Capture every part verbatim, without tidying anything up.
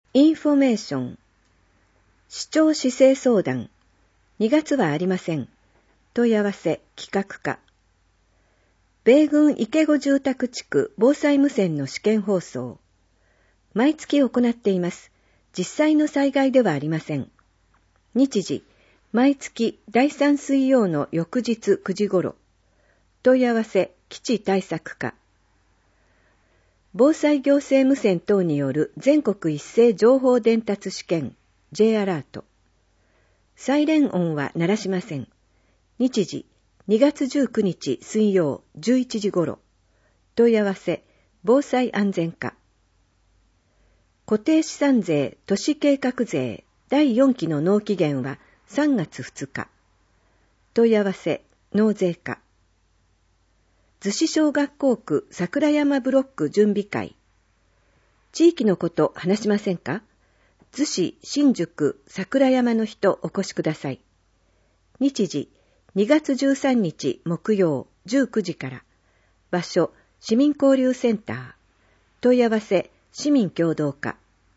インフォメーション。市長市政相談。にがつはありません。問い合わせ企画課。米軍池子住宅地区防災無線の試験放送。毎月行っています。実際の災害ではありません。日時、毎月だいさん水曜の翌日くじ頃。問い合わせ基地対策課。防災行政無線等による全国一斉情報伝達試験 J アラート。サイレン音は鳴らしません。日時にがつじゅうくにち水曜じゅういちじ頃。問い合わせ防災安全課。固定資産税都市計画税だいよんきの納期限はさんがつふつか。問い合わせ納税課。逗子小学校区桜山ブロック準備会。地域のこと話しませんか？逗子、新宿、桜山の人お越しください。日時、にがつじゅうさんにち木曜じゅうくじから。場所、市民交流センター。問い合わせ、市民協同課。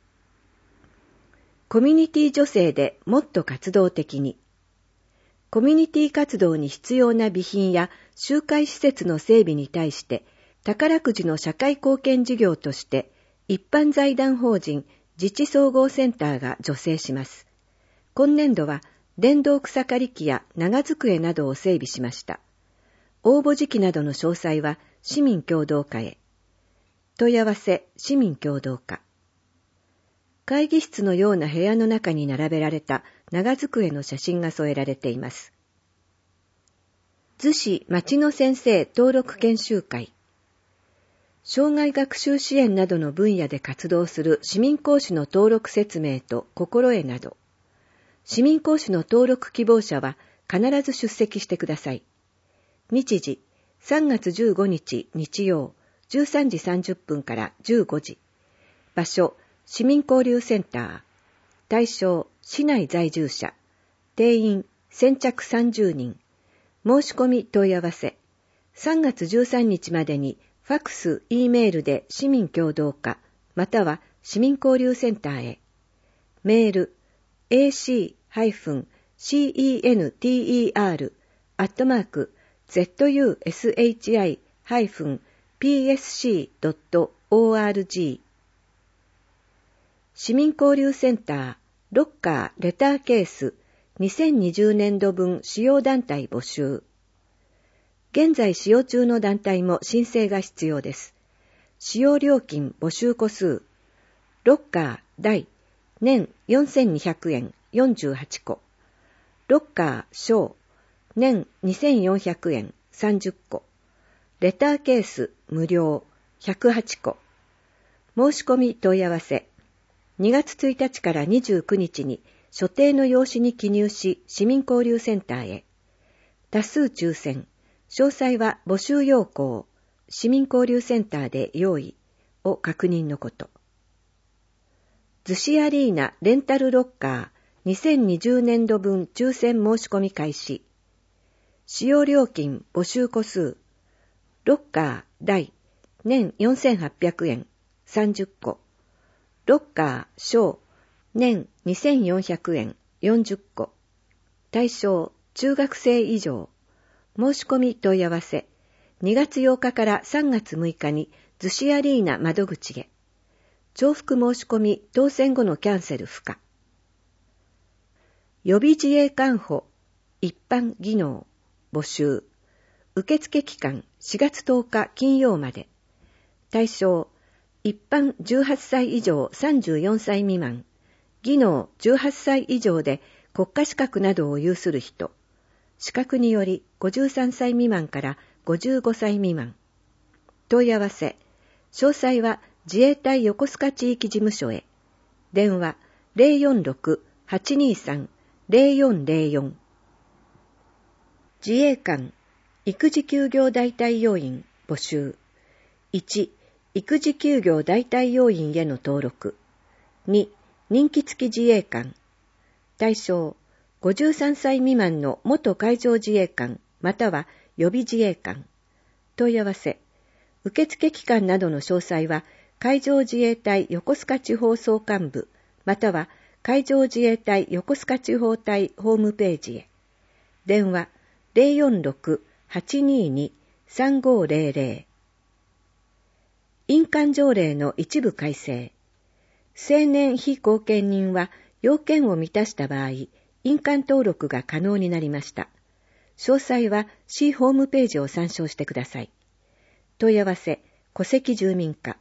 コミュニティ女性でもっと活動的に。コミュニティ活動に必要な備品や集会施設の整備に対して宝くじの社会貢献事業として一般財団法人自治総合センターが助成します。今年度は電動草刈り機や長机などを整備しました。応募時期などの詳細は市民協同課へ。問い合わせ市民協同課。会議室のような部屋の中に並べられた長机の写真が添えられています。逗子町の先生登録研修会。障害学習支援などの分野で活動する市民講師の登録説明と心得など。市民講師の登録希望者は必ず出席してください。日時、さんがつじゅうごにち日曜、じゅうさんじさんじゅっぷんからじゅうごじ。場所、市民交流センター。対象、市内在住者。定員、先着さんじゅうにん。申し込み問い合わせ。さんがつじゅうさんにちまでに、ファクス、E メールで市民協同課、または市民交流センターへ。メール、エーシー シーイーエヌティーイーアール アットマーク ゼットユーエスエイチアイ ピーエスシー ドット オーアールジー。市民交流センター、ロッカー、レターケース、にせんにじゅうねんど分使用団体募集。現在使用中の団体も申請が必要です。使用料金募集個数。ロッカー、大、年よんせんにひゃくえん、よんじゅうはちこ。ロッカー、小、年にせんよんひゃくえん、さんじゅっこ。レターケース、無料、ひゃくはちこ。申し込み問い合わせ。にがつついたちからにじゅうくにちに所定の用紙に記入し、市民交流センターへ。多数抽選。詳細は募集要項、市民交流センターで用意を確認のこと。逗子アリーナレンタルロッカーにせんにじゅうねんど分抽選申し込み開始。使用料金募集個数。ロッカー大、年よんせんはっぴゃくえん、さんじゅっこ。ロッカー小、年にせんよんひゃくえん、よんじゅっこ。対象、中学生以上。申し込み問い合わせ。にがつようかからさんがつむいかに逗子アリーナ窓口へ。重複申し込み当選後のキャンセル不可。予備自衛官補一般技能募集。受付期間しがつとおか金曜まで。対象、一般じゅうはっさい以上さんじゅうよんさい未満。技能じゅうはっさい以上で国家資格などを有する人。資格によりごじゅうさんさい未満からごじゅうごさい未満。問い合わせ。詳細は自衛隊横須賀地域事務所へ。電話 ゼロよんろく はちにさん ゼロよんゼロよん。自衛官、育児休業代替要員募集。いち、育児休業代替要員への登録。に、任期付き自衛官。対象、ごじゅうさんさい未満の元海上自衛官または予備自衛官。問い合わせ。受付期間などの詳細は海上自衛隊横須賀地方総監部または海上自衛隊横須賀地方隊ホームページへ。電話 ゼロよんろく はちにーに さんごーゼロゼロ。印鑑条例の一部改正。成年被後見人は要件を満たした場合、印鑑登録が可能になりました。詳細は市ホームページを参照してください。問い合わせ、戸籍住民課。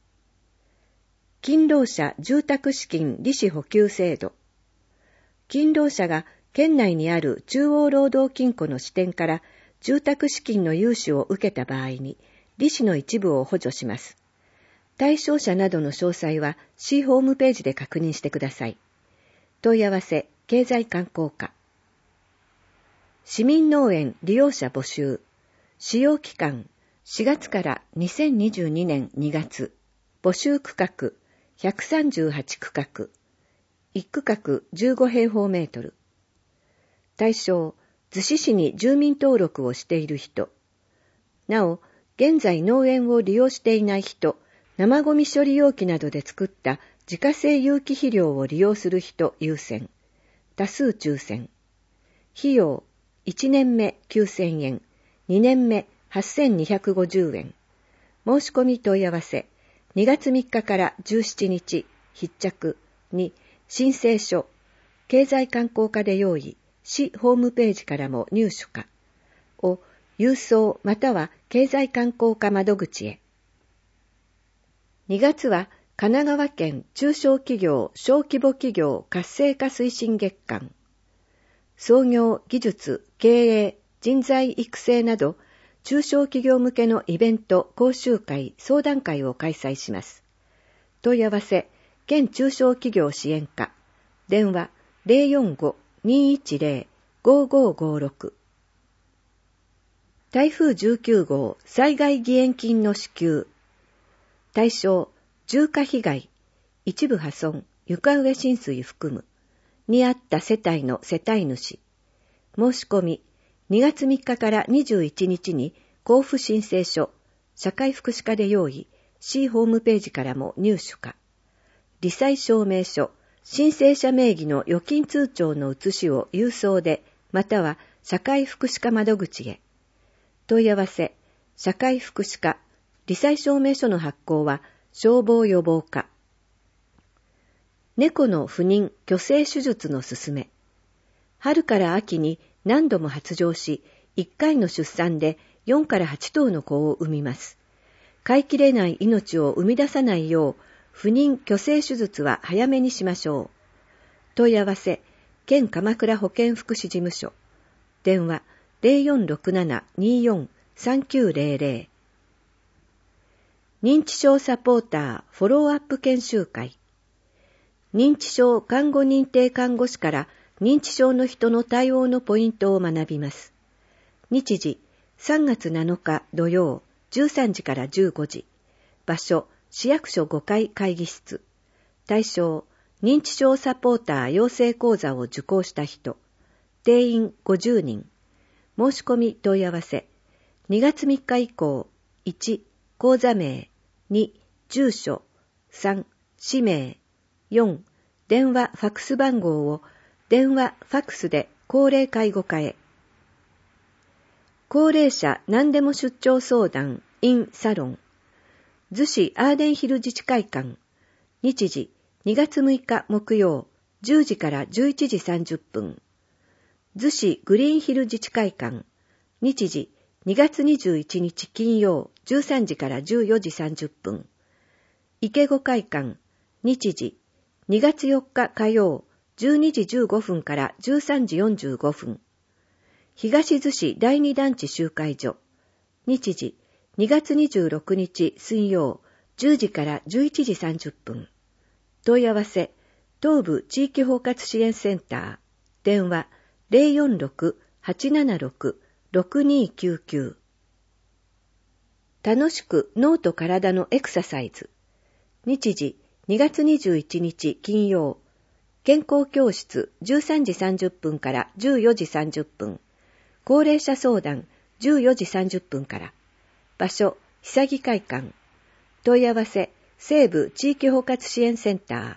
勤労者住宅資金利子補給制度。勤労者が県内にある中央労働金庫の支店から住宅資金の融資を受けた場合に、利子の一部を補助します。対象者などの詳細は市ホームページで確認してください。問い合わせ、経済観光課。市民農園利用者募集。使用期間、しがつからにせんにじゅうにねんにがつ。募集区画、ひゃくさんじゅうはちくかく。いちくかくじゅうごへいほうメートル。対象、逗子市に住民登録をしている人。なお、現在農園を利用していない人、生ゴミ処理容器などで作った自家製有機肥料を利用する人優先。多数抽選。費用、いちねんめきゅうせんえん、にねんめはっせんにひゃくごじゅうえん。申し込み問い合わせ、にがつみっかからじゅうしちにち、必着に申請書、経済観光課で用意、市ホームページからも入手か、を郵送または経済観光課窓口へ。にがつは神奈川県中小企業小規模企業活性化推進月間。創業、技術、経営、人材育成など中小企業向けのイベント、講習会、相談会を開催します。問い合わせ、県中小企業支援課。電話 ゼロよんご にーいちゼロ ごーごーごーろく。台風じゅうきゅうごう災害義援金の支給。対象、重火被害、一部破損、床上浸水含む、にあった世帯の世帯主。申し込み、にがつみっかからにじゅういちにちに交付申請書、社会福祉課で用意、市ホームページからも入手か。罹災証明書、申請者名義の預金通帳の写しを郵送で、または社会福祉課窓口へ。問い合わせ、社会福祉課、罹災証明書の発行は消防予防課。猫の不妊・去勢手術の勧め。春から秋に何度も発情し、いっかいの出産でよんからはちとうの子を産みます。飼いきれない命を生み出さないよう、不妊・去勢手術は早めにしましょう。問い合わせ、県鎌倉保健福祉事務所。電話 ゼロよんろくなな にーよん さんきゅうゼロゼロ。認知症サポーターフォローアップ研修会。認知症看護認定看護師から認知症の人の対応のポイントを学びます。日時、さんがつなのか土曜、じゅうさんじからじゅうごじ。場所、市役所ごかい会議室。対象、認知症サポーター養成講座を受講した人。定員ごじゅうにん。申し込み問い合わせ。にがつみっか以降、いち、講座名、に、住所、さん、氏名、よん、電話ファックス番号を電話ファックスで高齢介護課へ。高齢者何でも出張相談 in サロン。逗子アーデンヒル自治会館。日時にがつむいか木曜じゅうじからじゅういちじさんじゅっぷん。逗子グリーンヒル自治会館。日時にがつにじゅういちにち金曜じゅうさんじからじゅうよじさんじゅっぷん。池子会館。日時にがつよっか火曜じゅうにじじゅうごふんからじゅうさんじよんじゅうごふん。東逗子だいに団地集会所。日時にがつにじゅうろくにち水曜じゅうじからじゅういちじさんじゅっぷん。問い合わせ、東部地域包括支援センター。電話 ゼロよんろく はちななろく ろくにきゅうきゅう。楽しく脳と体のエクササイズ。日時にがつにじゅういちにち金曜。健康教室じゅうさんじさんじゅっぷんからじゅうよじさんじゅっぷん。高齢者相談じゅうよじさんじゅっぷんから。場所、久木会館。問い合わせ、西部地域包括支援センター。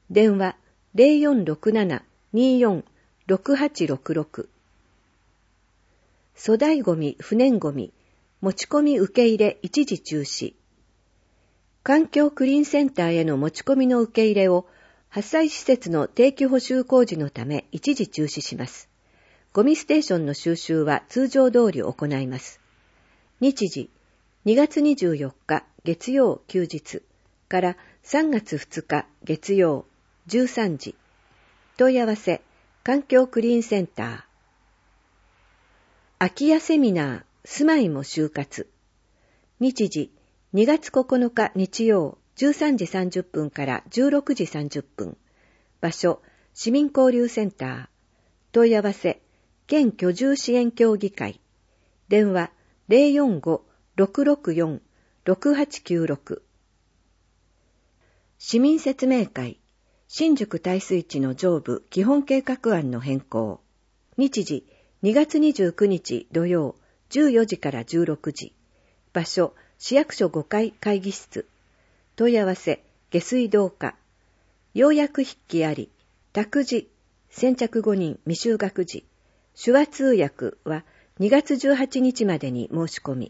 電話 ゼロよんろくなな にーよん ろくはちろくろく。粗大ごみ、不燃ごみ、持ち込み受け入れ一時中止。環境クリーンセンターへの持ち込みの受け入れを発災施設の定期補修工事のため一時中止します。ゴミステーションの収集は通常通り行います。日時にがつにじゅうよっか月曜休日からさんがつふつか月曜じゅうさんじ。問い合わせ環境クリーンセンター。空き家セミナー住まいも就活。日時にがつここのか日曜じゅうさんじさんじゅっぷんからじゅうろくじさんじゅっぷん。場所市民交流センター。問い合わせ県居住支援協議会。電話 ゼロよんご ろくろくよん ろくはちきゅうろく。市民説明会新宿太水地の上部基本計画案の変更。日時にがつにじゅうくにち土曜じゅうよじからじゅうろくじ。場所市役所ごかい会議室。問い合わせ下水道課。要約筆記あり。託児先着ごにん未就学児。手話通訳はにがつじゅうはちにちまでに申し込み。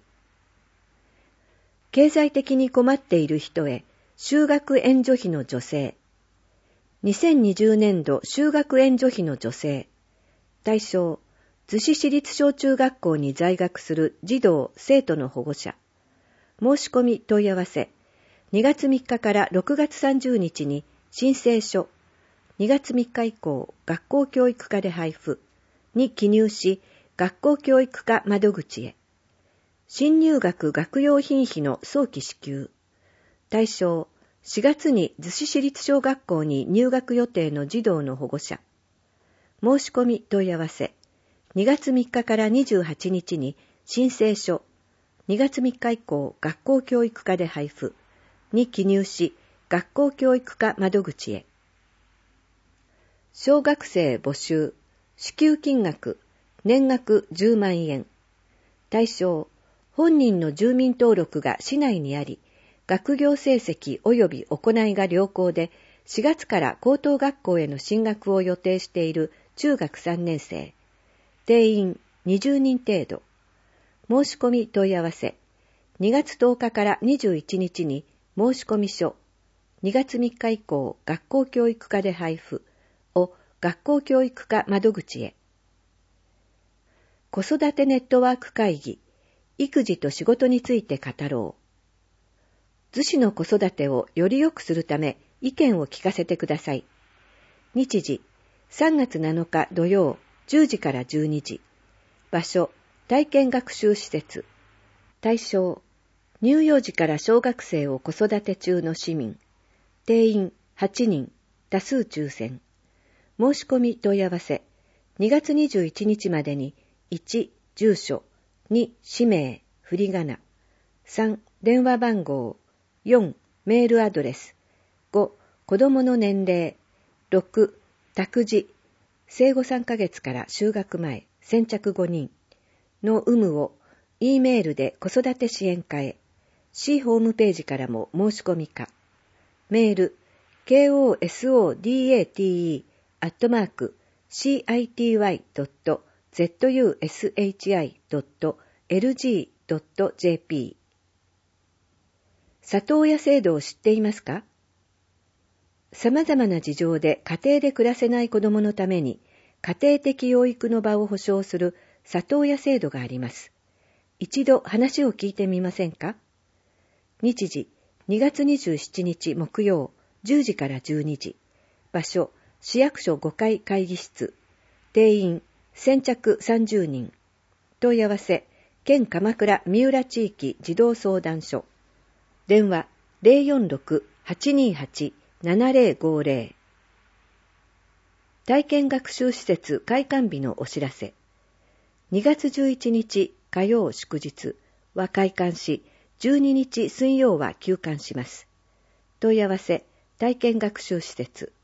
経済的に困っている人へ就学援助費の助成。にせんにじゅうねんど就学援助費の助成。対象、逗子市立小中学校に在学する児童・生徒の保護者。申し込み問い合わせ。にがつみっかからろくがつさんじゅうにちに申請書。にがつみっか以降、学校教育課で配布。に記入し、学校教育課窓口へ。新入学学用品費の早期支給。対象、しがつに逗子市立小学校に入学予定の児童の保護者。申し込み問い合わせ。にがつみっかからにじゅうはちにちに申請書。にがつみっか以降、学校教育課で配布。に記入し、学校教育課窓口へ。小学生募集。支給金額。年額じゅうまんえん。対象。本人の住民登録が市内にあり、学業成績及び行いが良好で、しがつから高等学校への進学を予定している中学さんねん生。定員にじゅうにん程度。申し込み問い合わせ。にがつとおかからにじゅういちにちに申し込み書。にがつみっか以降、学校教育課で配布を学校教育課窓口へ。子育てネットワーク会議。育児と仕事について語ろう。逗子の子育てをより良くするため意見を聞かせてください。日時さんがつなのか土曜じゅうじからじゅうにじ。場所体験学習施設。対象乳幼児から小学生を子育て中の市民。定員はちにん。多数抽選。申し込み問い合わせ。にがつにじゅういちにちまでにいち住所、に氏名、振り仮名、さん電話番号、よんメールアドレス、ご子供の年齢、ろく託児、生後さんかげつから就学前、先着ごにんの有無を E メールで子育て支援課へ、市ホームページからも申し込みか、メール ケーオーエスオーディーエーティーイー アットマーク シーアイティーワイ ドット ゼットユーエスエイチアイ ドット エルジー ドット ジェーピー。里親制度を知っていますか？様々な事情で家庭で暮らせない子どものために家庭的養育の場を保障する里親制度があります。一度話を聞いてみませんか？日時にがつにじゅうしちにち木曜じゅうじからじゅうにじ。場所市役所ごかい会議室。定員先着さんじゅうにん。問い合わせ県鎌倉三浦地域児童相談所。電話 ゼロよんろく はちにはち ななゼロごゼロ。体験学習施設開館日のお知らせ。にがつじゅういちにち火曜祝日は開館し、じゅうににち水曜は休館します。問い合わせ体験学習施設。